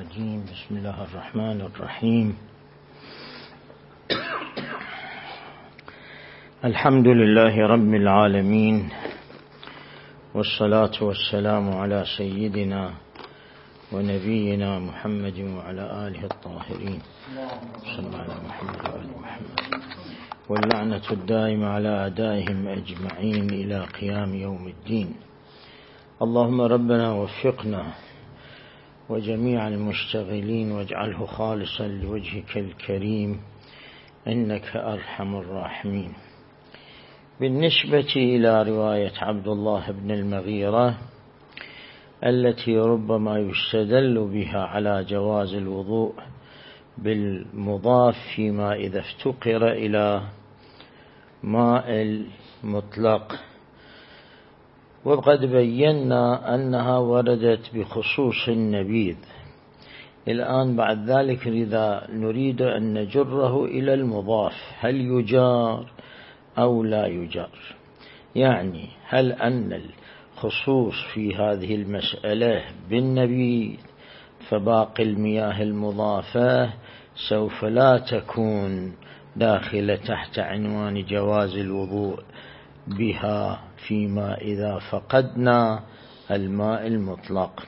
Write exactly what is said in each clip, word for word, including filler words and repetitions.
الرجيم. بسم الله الرحمن الرحيم. الحمد لله رب العالمين، والصلاة والسلام على سيدنا ونبينا محمد وعلى آله الطاهرين، صلى الله على محمد وآل محمد، واللعنة الدائمة على أعدائهم أجمعين إلى قيام يوم الدين. اللهم ربنا وفقنا وجميع المشتغلين واجعله خالصا لوجهك الكريم إنك أرحم الراحمين. بالنسبة إلى رواية عبد الله بن المغيرة التي ربما يستدل بها على جواز الوضوء بالمضاف فيما إذا افتقر إلى ماء المطلق، وقد بينا أنها وردت بخصوص النبيذ. الآن بعد ذلك إذا نريد أن نجره إلى المضاف، هل يجار أو لا يجار؟ يعني هل أن الخصوص في هذه المسألة بالنبيذ فباقي المياه المضافة سوف لا تكون داخلة تحت عنوان جواز الوضوء بها فيما إذا فقدنا الماء المطلق،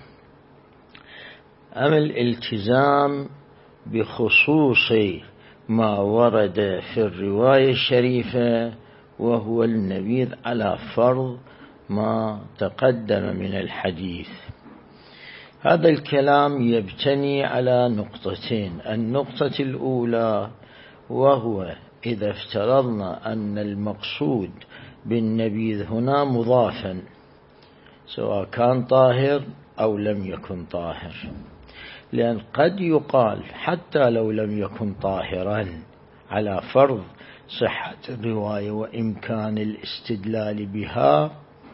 أم الالتزام بخصوص ما ورد في الرواية الشريفة وهو النبيذ على فرض ما تقدم من الحديث. هذا الكلام يبتني على نقطتين. النقطة الأولى وهو إذا افترضنا أن المقصود بالنبيذ هنا مضافا سواء كان طاهر أو لم يكن طاهر، لأن قد يقال حتى لو لم يكن طاهرا على فرض صحة الرواية وإمكان الاستدلال بها،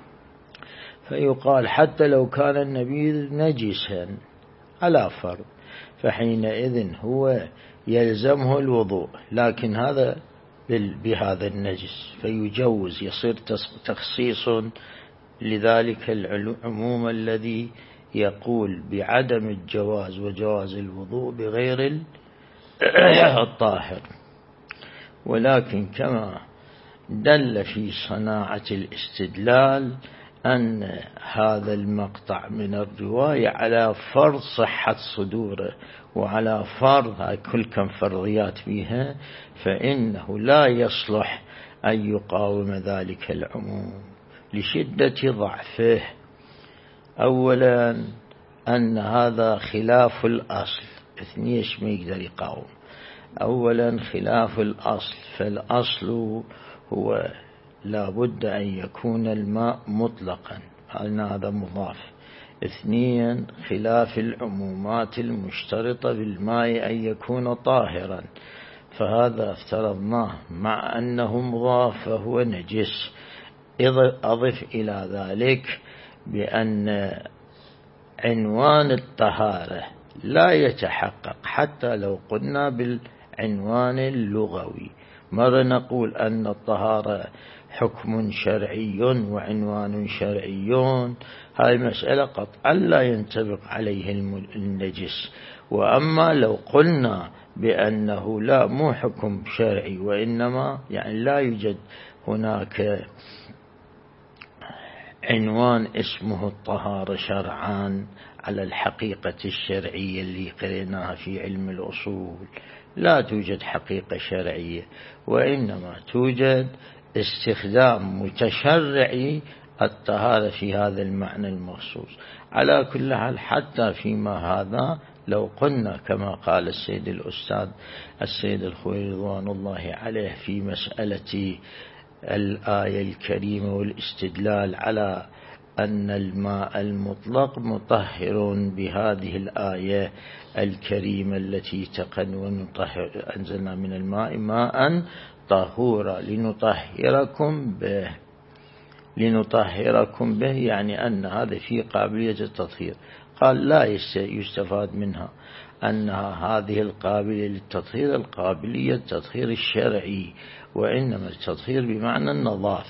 فيقال حتى لو كان النبيذ نجسا على فرض فحينئذ هو يلزمه الوضوء، لكن هذا بهذا النجس فيجوز، يصير تخصيص لذلك العموم الذي يقول بعدم الجواز وجواز الوضوء بغير الطاهر. ولكن كما دل في صناعة الاستدلال أن هذا المقطع من الرواية على فرض صحة صدوره وعلى فرض هاي كل كم فرضيات فيها، فإنه لا يصلح أن يقاوم ذلك العموم لشدة ضعفه. أولا أن هذا خلاف الأصل، اثنيش ما يقدر يقاوم. أولا خلاف الأصل، فالأصل هو لا بد أن يكون الماء مطلقا، هذا مضاف. اثنين خلاف العمومات المشترطة بالماء أن يكون طاهرا، فهذا افترضناه مع أنه مضاف فهو نجس. أضف إلى ذلك بأن عنوان الطهارة لا يتحقق حتى لو قلنا بالعنوان اللغوي. مرة نقول أن الطهارة حكم شرعي وعنوان شرعي، هاي مسألة قطعا لا ينطبق عليه النجس. وأما لو قلنا بأنه لا مو حكم شرعي وإنما يعني لا يوجد هناك عنوان اسمه الطهارة شرعان على الحقيقة الشرعية اللي قريناها في علم الأصول، لا توجد حقيقة شرعية وإنما توجد استخدام متشرعي الطهارة في هذا المعنى المخصوص. على كل حال حتى فيما هذا لو قلنا كما قال السيد الأستاذ السيد الخوئي رضوان الله عليه في مسألة الآية الكريمة والاستدلال على أن الماء المطلق مطهر بهذه الآية الكريمة التي تقن ونطهر أنزلنا من الماء ماء طهورا لنطهركم به، لنطهركم به يعني أن هذا في قابلية التطهير. قال لا يستفاد منها أنها هذه القابلية للتطهير القابلية التطهير الشرعي، وإنما التطهير بمعنى النظافة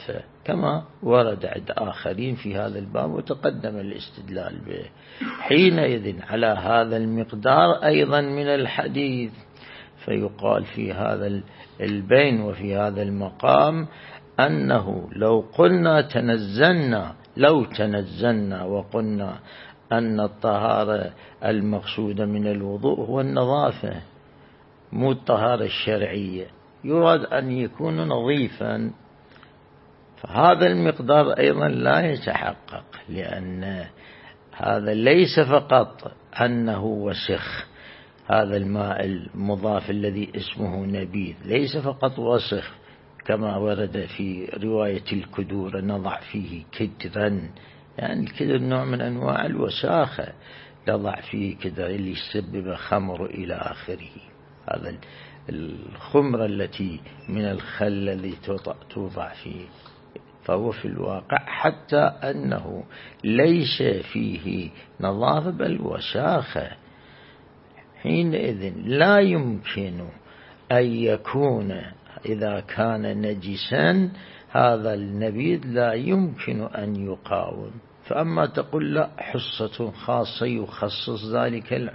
كما ورد عند آخرين في هذا الباب وتقدم الاستدلال به. حينئذ على هذا المقدار أيضا من الحديث فيقال في هذا البين وفي هذا المقام أنه لو قلنا تنزلنا لو تنزلنا وقلنا أن الطهارة المقصودة من الوضوء هو النظافة مو الطهارة الشرعية، يراد أن يكون نظيفا، فهذا المقدار أيضا لا يتحقق، لأن هذا ليس فقط أنه وسخ، هذا الماء المضاف الذي اسمه نبيذ ليس فقط وسخ كما ورد في رواية الكدور نضع فيه كدرا، يعني الكدر نوع من أنواع الوساخة، نضع فيه كدر اللي يسبب خمر إلى آخره، هذا الخمرة التي من الخل الذي توضع فيه، فهو في الواقع حتى أنه ليس فيه نظافة بل وساخة. حينئذ لا يمكن أن يكون إذا كان نجسا هذا النبيذ لا يمكن أن يقاوم. فأما تقول لا حصة خاصة يخصص ذلك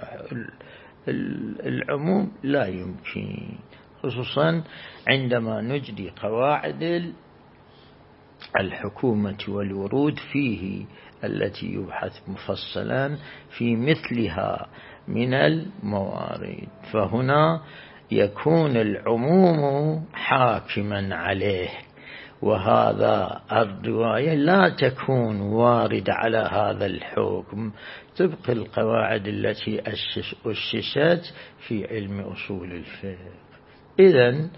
العموم لا يمكن، خصوصا عندما نجري قواعد الحكومة والورود فيه التي يبحث مفصلا في مثلها من الموارد، فهنا يكون العموم حاكما عليه، وهذا الرواية لا تكون وارد على هذا الحكم طبق القواعد التي أسست في علم أصول الفقه. إذن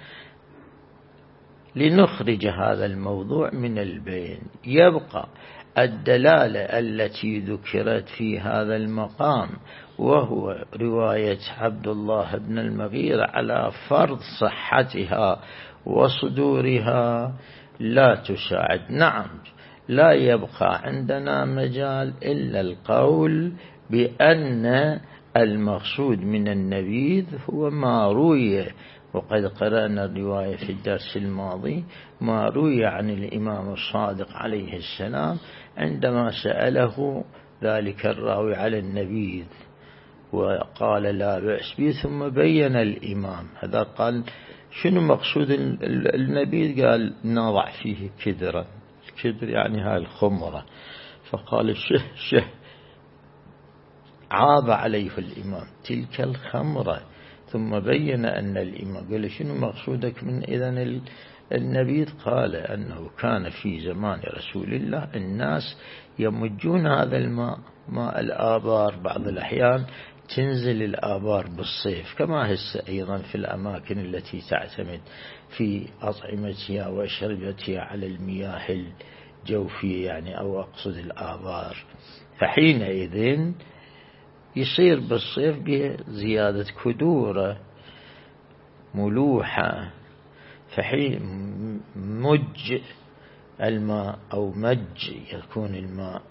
لنخرج هذا الموضوع من البين يبقى الدلالة التي ذكرت في هذا المقام، وهو رواية عبد الله بن المغيرة على فرض صحتها وصدورها لا تساعد. نعم لا يبقى عندنا مجال إلا القول بأن المقصود من النبيذ هو ما روي، وقد قرأنا الرواية في الدرس الماضي ما روي عن الإمام الصادق عليه السلام عندما سأله ذلك الراوي على النبيذ وقال لا بأس به، ثم بين الإمام هذا قال شنو مقصود النبيذ؟ قال نضع فيه كدرا، الكدر يعني هاي الخمرة، فقال شه شه عاب عليه الإمام تلك الخمرة، ثم بين أن الإمام قال شنو مقصودك من إذن النبيذ؟ قال أنه كان في زمان رسول الله الناس يمجون هذا الماء ماء الآبار، بعض الأحيان تنزل الآبار بالصيف كما هسه أيضا في الأماكن التي تعتمد في أطعمتها وأشربتها على المياه الجوفية يعني أو أقصد الآبار، فحينئذ يصير بالصيف بزيادة كدورة ملوحة، فحين مج الماء أو مج يكون الماء،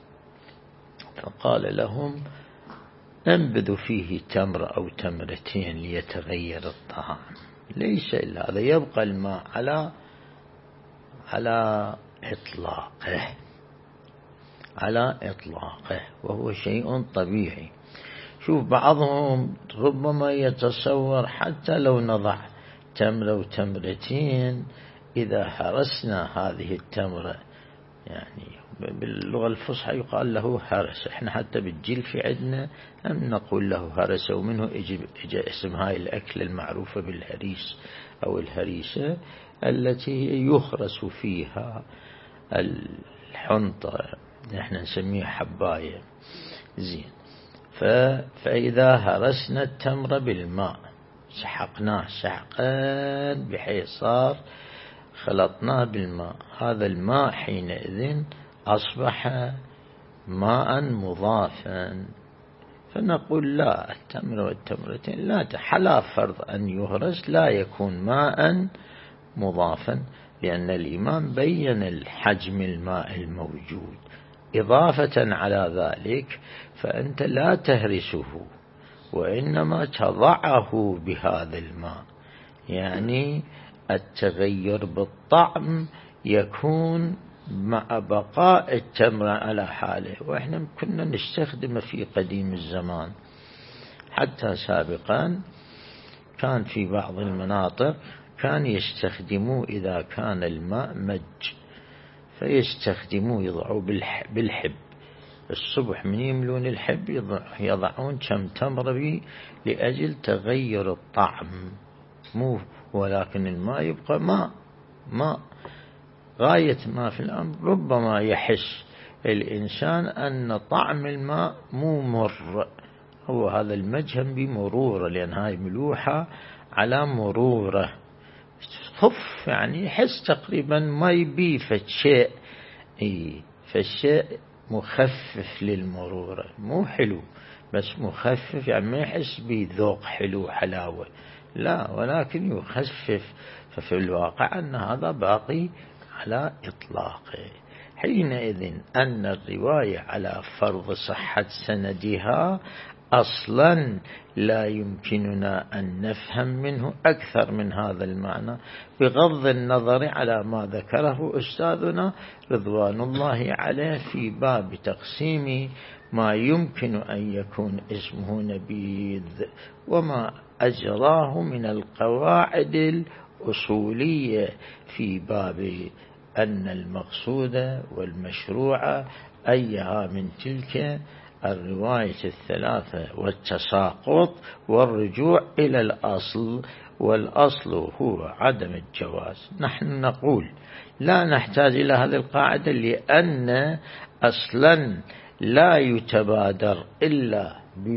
فقال لهم انبذوا فيه تمر أو تمرتين ليتغير الطعام، ليس إلا هذا، يبقى الماء على على إطلاقه على إطلاقه وهو شيء طبيعي. شوف بعضهم ربما يتصور حتى لو نضع تمرة وتمرتين إذا هرسنا هذه التمرة، يعني باللغة الفصحى يقال له هرس، احنا حتى بالجيل في عندنا هم نقول له هرس، ومنه اجى اسم هاي الأكلة المعروفة بالهريس أو الهريسة التي يخرس فيها الحنطة، نحن نسميه حباية زين. فإذا هرسنا التمر بالماء سحقناه سحقا بحيث صار خلطناه بالماء، هذا الماء حينئذ أصبح ماء مضافا، فنقول لا التمر والتمرتين لا حلا فرض أن يهرس لا يكون ماء مضافا، لأن الإمام بين الحجم الماء الموجود. إضافة على ذلك فأنت لا تهرسه وإنما تضعه بهذا الماء، يعني التغير بالطعم يكون مع بقاء التمر على حاله، وإحنا كنا نستخدمه في قديم الزمان. حتى سابقا كان في بعض المناطق كان يستخدموه إذا كان الماء مج، فيستخدموه يضعوا بالحب الصبح من يملون الحب يضعون كم تمر به لأجل تغير الطعم، مو ولكن الماء يبقى ماء ماء. غاية ما في الأمر ربما يحس الإنسان أن طعم الماء مو مر، هو هذا المجهم بمروره، لأن هاي ملوحة على مروره خف، يعني يحس تقريبا ما يبي فالشيء إيه فالشيء مخفف للمرورة، مو حلو بس مخفف، يعني ما يحس بذوق حلو حلاوة لا، ولكن يخفف. ففي الواقع أن هذا باقي على إطلاقه. حينئذ أن الرواية على فرض صحة سندها أصلا لا يمكننا أن نفهم منه أكثر من هذا المعنى، بغض النظر على ما ذكره أستاذنا رضوان الله عليه في باب تقسيم ما يمكن أن يكون اسمه نبيذ، وما أجراه من القواعد الأصولية في باب أن المقصود والمشروع أيها من تلك الرواية الثلاثة والتساقط والرجوع إلى الأصل، والأصل هو عدم الجواز. نحن نقول لا نحتاج إلى هذه القاعدة، لأن أصلا لا يتبادر إلا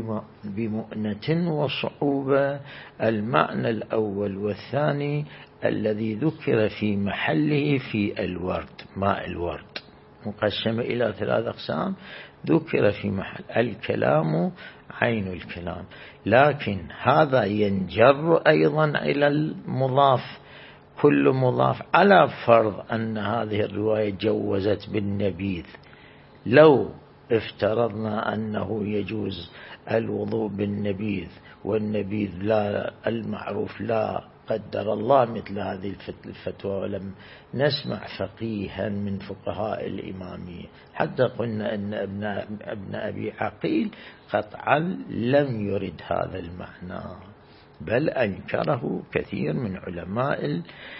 بمؤنة وصعوبة المعنى الأول والثاني الذي ذكر في محله في الورد، ماء الورد مقسم إلى ثلاث أقسام، ذكر في محل الكلام عين الكلام، لكن هذا ينجر أيضا إلى المضاف، كل مضاف على فرض أن هذه الرواية جوزت بالنبيذ. لو افترضنا أنه يجوز الوضوء بالنبيذ، والنبيذ لا المعروف لا قدر الله مثل هذه الفتوى، ولم نسمع فقيها من فقهاء الإمامية حتى قلنا أن ابن, ابن أبي عقيل قطعا لم يرد هذا المعنى، بل أنكره كثير من علماء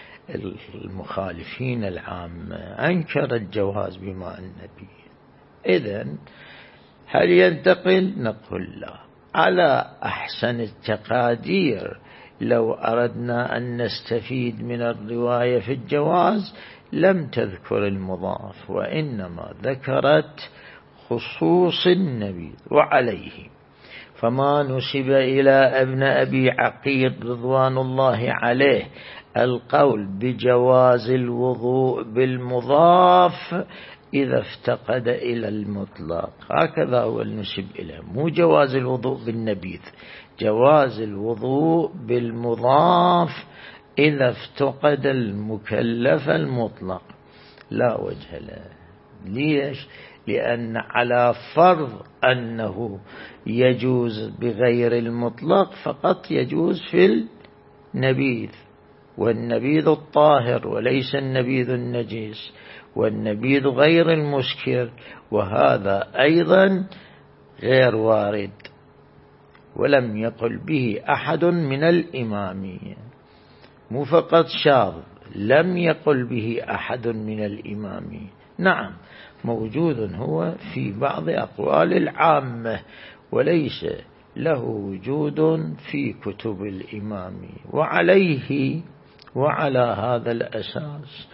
المخالفين العامة، أنكر الجواز بماء النبي. إذن هل ينتقل؟ نقول لا. على أحسن التقادير لو أردنا أن نستفيد من الرواية في الجواز لم تذكر المضاف، وإنما ذكرت خصوص النبي، وعليه فما نسب إلى ابن أبي عقيل رضوان الله عليه القول بجواز الوضوء بالمضاف إذا افتقد إلى المطلق، هكذا هو النسب إليه، مو جواز الوضوء بالنبيذ، جواز الوضوء بالمضاف إذا افتقد المكلف المطلق، لا وجه له. ليش؟ لأن على فرض أنه يجوز بغير المطلق فقط يجوز في النبيذ، والنبيذ الطاهر وليس النبيذ النجيس، والنبيذ غير المسكر، وهذا أيضا غير وارد ولم يقل به أحد من الإمامية، مو فقط شاذ، لم يقل به أحد من الإمامية. نعم موجود هو في بعض أقوال العامة وليس له وجود في كتب الإمامية، وعليه وعلى هذا الأساس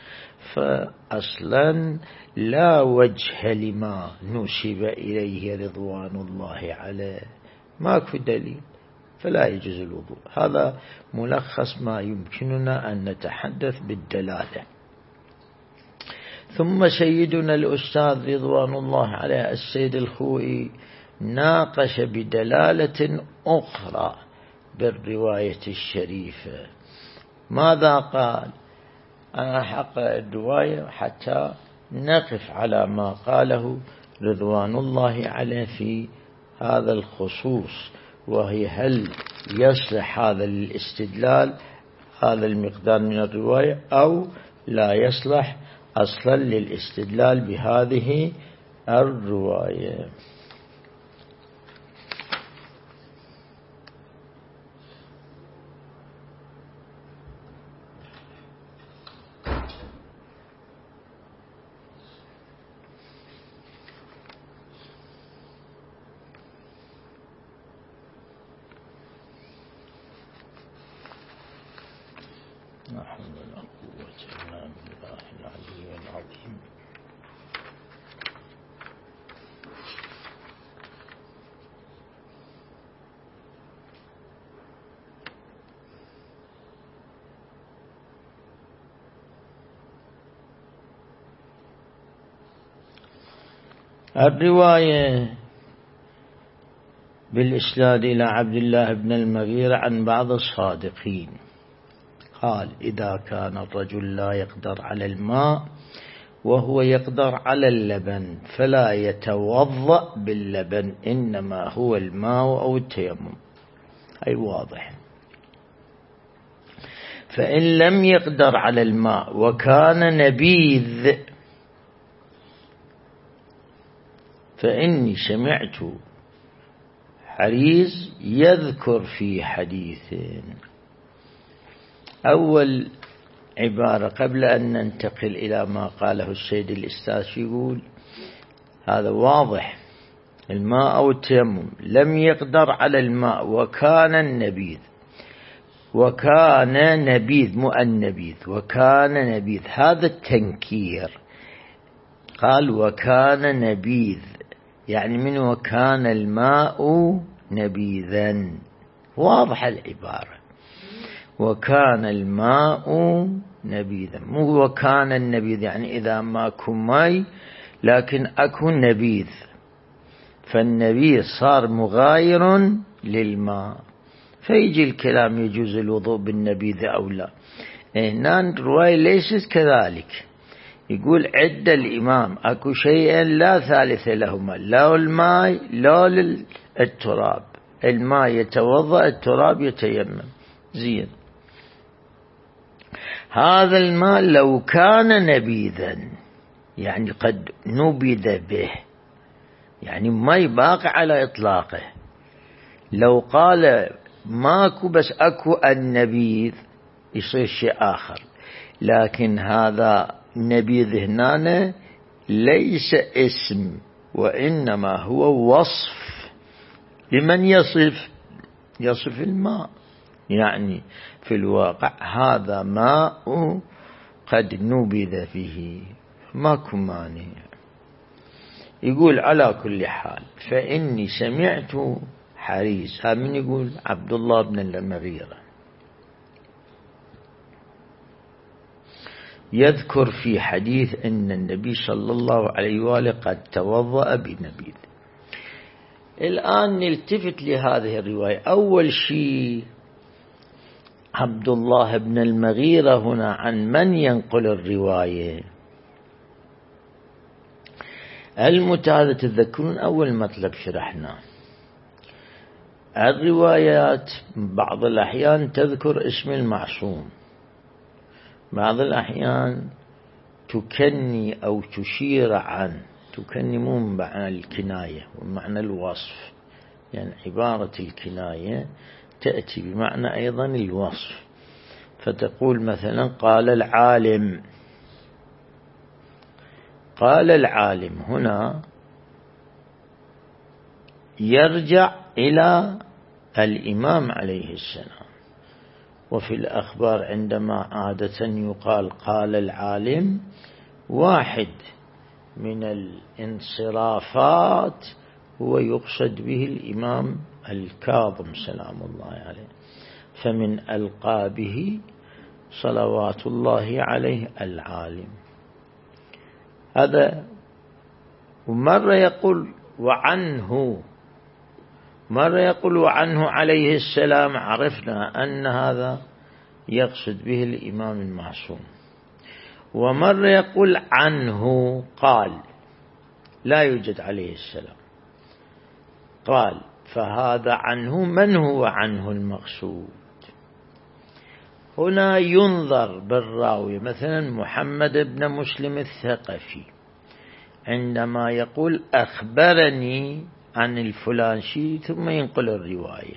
فأصلا لا وجه لما نسب إليه رضوان الله عليه، ماكو دليل، فلا يجوز الوضوء. هذا ملخص ما يمكننا أن نتحدث بالدلالة. ثم سيدنا الأستاذ رضوان الله عليه السيد الخوئي ناقش بدلالة أخرى بالرواية الشريفة. ماذا قال؟ أنا حقق الرواية حتى نقف على ما قاله رضوان الله عليه في هذا الخصوص، وهي هل يصلح هذا الاستدلال هذا المقدار من الرواية أو لا يصلح أصلا للاستدلال بهذه الرواية. لا حول ولا قوة إلا بالله العلي العظيم. الرواية بالإسناد إلى عبد الله بن المغيرة عن بعض الصادقين قال: إذا كان الرجل لا يقدر على الماء وهو يقدر على اللبن فلا يتوضأ باللبن، إنما هو الماء أو التيمم. أي واضح. فإن لم يقدر على الماء وكان نبيذ، فإني سمعت حريز يذكر في حديث. أول عبارة قبل أن ننتقل إلى ما قاله السيد الأستاذ يقول هذا واضح، الماء أو التيمم. لم يقدر على الماء وكان النبيذ، وكان نبيذ مو النبيذ، وكان نبيذ، هذا التنكير. قال وكان نبيذ، يعني من وكان الماء نبيذا، واضح العبارة، وكان الماء نبيذا، مو وكان النبيذ يعني إذا ماكو ماء لكن أكو نبيذ، فالنبيذ صار مغاير للماء، فيجي الكلام يجوز الوضوء بالنبيذ أو لا. هنا الرواية ليست كذلك، يقول عد الإمام أكو شيئا لا ثالث لهما، لا الماء لا التراب، الماء يتوضأ، التراب يتيمم. زين، هذا الماء لو كان نبيذا يعني قد نبذ به، يعني ما يباقي على إطلاقه. لو قال ماكو بس أكو النبيذ يصير شيء آخر، لكن هذا نبيذ هنا ليس اسم، وإنما هو وصف لمن يصف يصف الماء، يعني في الواقع هذا ماء قد نبذ فيه، ماكو مانع. يقول على كل حال فإني سمعت حريز، هذا من يقول عبد الله بن المغيرة يذكر في حديث أن النبي صلى الله عليه وآله قد توضأ بنبيذ. الآن نلتفت لهذه الرواية. أول شيء عبد الله بن المغيرة هنا عن من ينقل الرواية؟ المتعادة تذكرون أول مطلب شرحنا، الروايات بعض الأحيان تذكر اسم المعصوم، بعض الأحيان تكني أو تشير عن، تكني مو بمعنى الكناية ومعنى الوصف، يعني عبارة الكناية تأتي بمعنى أيضا الوصف، فتقول مثلا قال العالم، قال العالم هنا يرجع إلى الإمام عليه السلام. وفي الأخبار عندما عادة يقال قال العالم، واحد من الانصرافات هو يقصد به الإمام الكاظم سلام الله عليه، فمن ألقابه صلوات الله عليه العالم. هذا. ومرة يقول وعنه، مرة يقول وعنه عليه السلام، عرفنا أن هذا يقصد به الإمام المعصوم. ومرة يقول عنه قال، لا يوجد عليه السلام، قال، فهذا عنه من هو عنه المقصود؟ هنا ينظر بالراوي، مثلا محمد بن مسلم الثقفي عندما يقول أخبرني عن الفلان شيء ثم ينقل الرواية،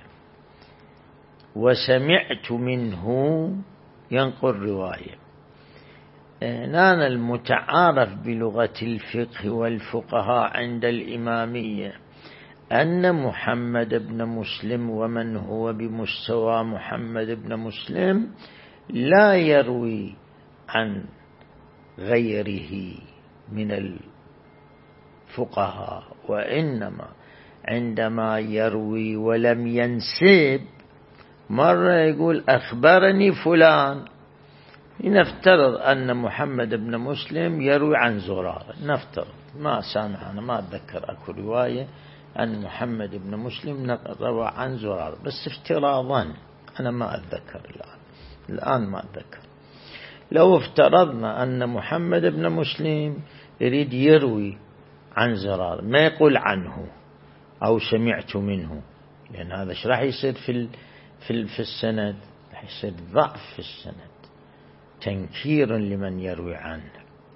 وسمعت منه ينقل رواية. هنا المتعارف بلغة الفقه والفقهاء عند الإمامية أن محمد بن مسلم ومن هو بمستوى محمد بن مسلم لا يروي عن غيره من الفقهاء، وإنما عندما يروي ولم ينسب، مرة يقول أخبرني فلان، نفترض أن محمد بن مسلم يروي عن زرارة، نفترض، ما سامع أنا ما أتذكر أكو رواية أن محمد بن مسلم روى عن زرارة، بس افتراضا أنا ما أتذكر الآن الآن ما أتذكر. لو افترضنا أن محمد بن مسلم يريد يروي عن زرارة، ما يقول عنه أو سمعت منه، لأن هذا ايش راح يصير في في في السند؟ راح يصير ضعف في السند، تنكير لمن يروي عنه.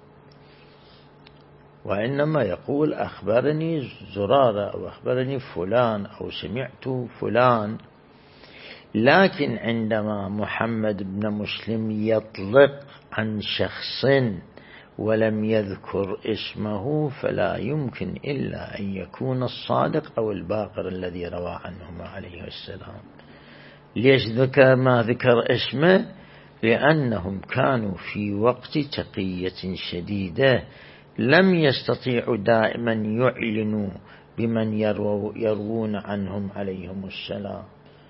وإنما يقول أخبرني زرارة أو أخبرني فلان أو سمعت فلان. لكن عندما محمد بن مسلم يطلق عن شخص ولم يذكر اسمه، فلا يمكن إلا أن يكون الصادق أو الباقر الذي روى عنهما عليه السلام. ليش ذكر ما ذكر اسمه؟ لأنهم كانوا في وقت تقية شديدة، لم يستطيعوا دائما يعلنوا بمن يروون عنهم عليهم السلام،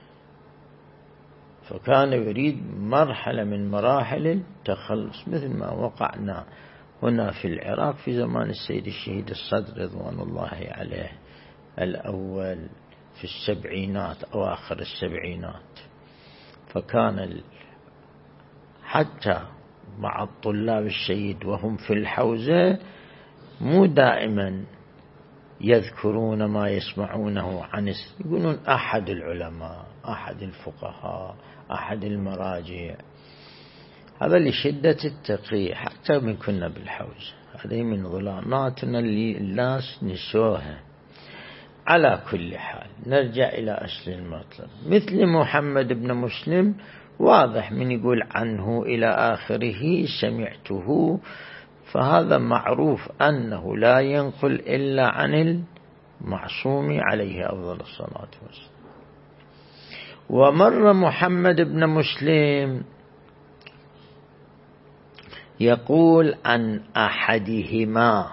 فكان يريد مرحلة من مراحل التخلص، مثل ما وقعنا هنا في العراق في زمان السيد الشهيد الصدر رضوان الله عليه الأول في السبعينات أواخر السبعينات. فكان حتى مع الطلاب الشهيد وهم في الحوزة مو دائما يذكرون ما يسمعونه عن، يقولون أحد العلماء، أحد الفقهاء، أحد المراجع. هذا لشدة التقي، حتى من كنا بالحوزة، هذه من ظلاماتنا اللي الناس نسوها. على كل حال نرجع إلى أصل المطلب. مثل محمد بن مسلم واضح من يقول عنه إلى آخره سمعته، فهذا معروف أنه لا ينقل إلا عن المعصوم عليه أفضل الصلاة والسلام. ومر محمد بن مسلم يقول عن أحدهما،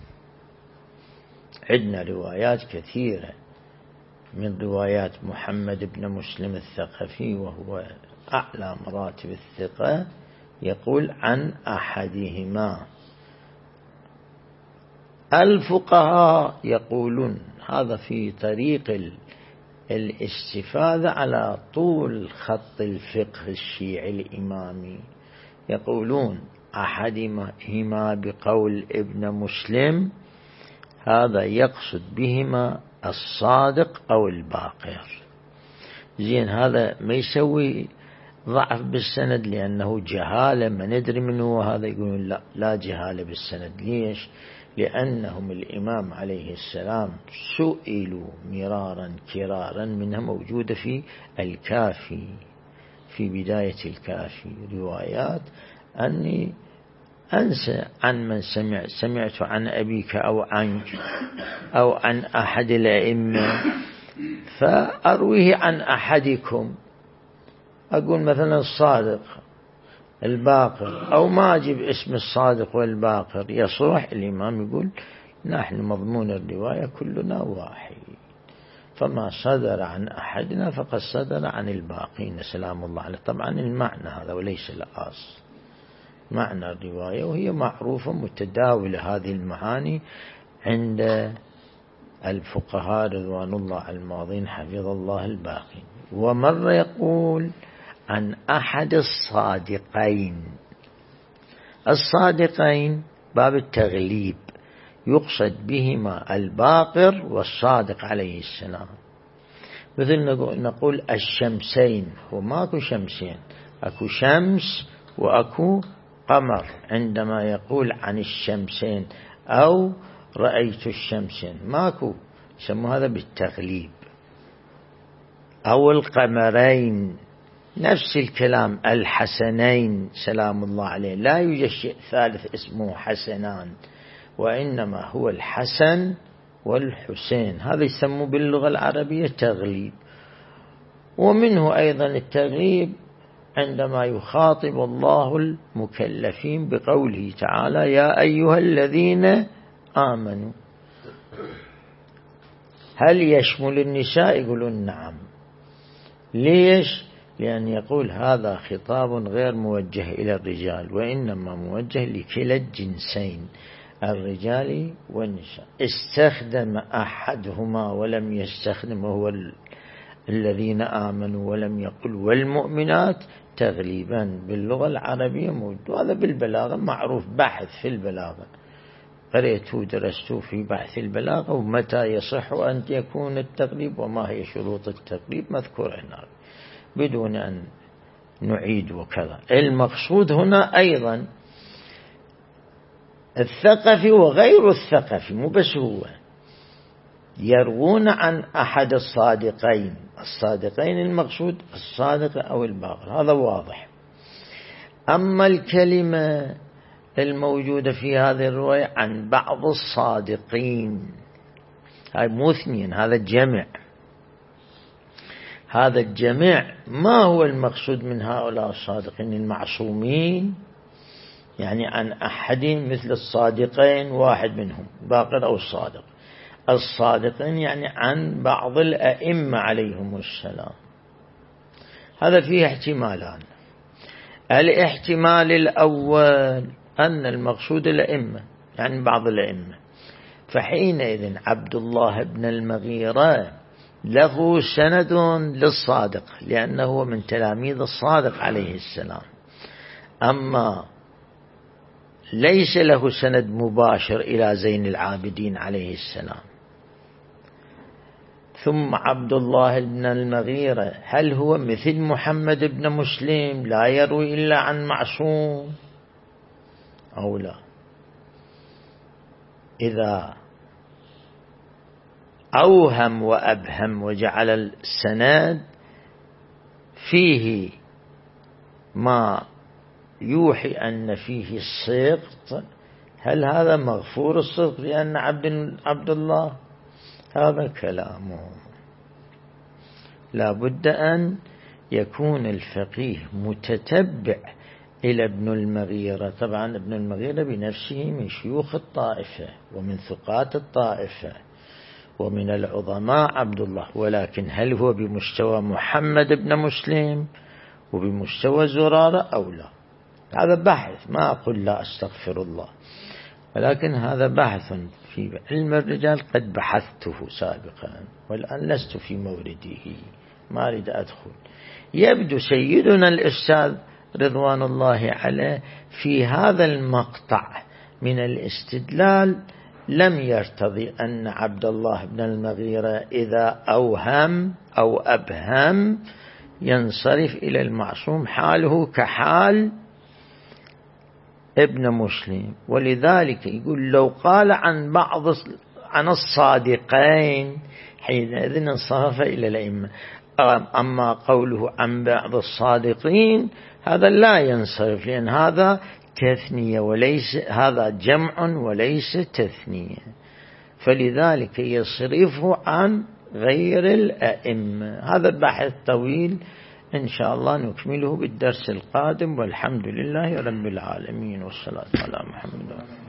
عندنا روايات كثيرة من روايات محمد بن مسلم الثقفي وهو أعلى مراتب الثقة، يقول عن أحدهما. الفقهاء يقولون هذا في طريق الاستفادة على طول خط الفقه الشيعي الإمامي، يقولون أحدهما بقول ابن مسلم، هذا يقصد بهما الصادق أو الباقر. زين، هذا ما يسوي ضعف بالسند لأنه جهالة، ما ندري منه. وهذا يقولون لا لا جهالة بالسند. ليش؟ لأنهم الإمام عليه السلام سئلوا مرارا كرارا، منها موجودة في الكافي، في بداية الكافي روايات أني أنسى عن من سمع سمعت عن أبيك أو عنك أو عن أحد الأئمة، فأرويه عن أحدكم، أقول مثلا الصادق الباقر، أو ما أجيب اسم الصادق والباقر، يصح الإمام يقول نحن مضمون الرواية كلنا واحد، فما صدر عن أحدنا فقد صدر عن الباقين سلام الله عليه. طبعا المعنى هذا وليس الأصل، معنى الرواية، وهي معروفة متداولة هذه المعاني عند الفقهاء رضوان الله على الماضين حفظ الله الباقين. ومرة يقول عن أحد الصادقين. الصادقين باب التغليب، يقصد بهما الباقر والصادق عليه السلام. مثل نقول الشمسين، هو ماكو شمسين، أكو شمس وأكو قمر عندما يقول عن الشمسين أو رأيت الشمسين، ماكو، يسموا هذا بالتغليب. أو القمرين نفس الكلام، الحسنين سلام الله عليه، لا يوجد شيء ثالث اسمه حسنان، وإنما هو الحسن والحسين. هذا يسمى باللغة العربية تغليب. ومنه أيضا التغليب عندما يخاطب الله المكلفين بقوله تعالى يا أيها الذين آمنوا. هل يشمل النساء؟ يقولون نعم. ليش؟ لأن يقول هذا خطاب غير موجه إلى الرجال، وإنما موجه لكلا الجنسين الرجال والنساء. استخدم أحدهما ولم يستخدم وهو الذين آمنوا ولم يقل والمؤمنات تغليبا باللغة العربية موجود. وهذا بالبلاغة معروف، بحث في البلاغة قرأته درسته في بحث البلاغة، ومتى يصح أن يكون التغليب وما هي شروط التغليب مذكور هنا بدون أن نعيد وكذا. المقصود هنا أيضا الثقفي وغير الثقفي، مو بس هو، يروون عن أحد الصادقين. الصادقين المقصود الصادق أو الباقر، هذا واضح. أما الكلمة الموجودة في هذه الرواية عن بعض الصادقين، هاي مو اثنين، هذا الجمع. هذا الجمع ما هو المقصود من هؤلاء الصادقين المعصومين؟ يعني عن أحد مثل الصادقين واحد منهم باقر أو الصادق. الصادقين يعني عن بعض الأئمة عليهم السلام. هذا فيه احتمالان. الاحتمال الأول أن المقصود الأئمة، يعني بعض الأئمة، فحينئذ عبد الله بن المغيرة له سند للصادق لأنه من تلاميذ الصادق عليه السلام، أما ليس له سند مباشر إلى زين العابدين عليه السلام. ثم عبد الله بن المغيرة هل هو مثل محمد بن مسلم لا يروي إلا عن معصوم أو لا؟ إذا أوهم وأبهم وجعل السند فيه ما يوحي أن فيه الصدق، هل هذا مغفور الصدق لأن عبد عبد الله؟ هذا كلامه. لا بد أن يكون الفقيه متتبع إلى ابن المغيرة. طبعا ابن المغيرة بنفسه من شيوخ الطائفة ومن ثقات الطائفة ومن العظماء عبد الله، ولكن هل هو بمستوى محمد بن مسلم وبمستوى زرارة أو لا؟ هذا بحث، ما أقول لا أستغفر الله، ولكن هذا بحث في علم الرجال قد بحثته سابقا والآن لست في مورده، ما أريد أدخل. يبدو سيدنا الأستاذ رضوان الله عليه في هذا المقطع من الاستدلال لم يرتضي أن عبد الله بن المغيرة إذا أوهم أو أبهم ينصرف إلى المعصوم، حاله كحال ابن مسلم. ولذلك يقول لو قال عن بعض عن الصادقين حينئذ انصرف إلى الأئمة، أما قوله عن بعض الصادقين هذا لا ينصرف، لأن هذا تثنية وليس هذا جمع وليس تثنية، فلذلك يصرفه عن غير الأئمة. هذا البحث طويل إن شاء الله نكمله بالدرس القادم، والحمد لله رب العالمين والصلاة على محمد.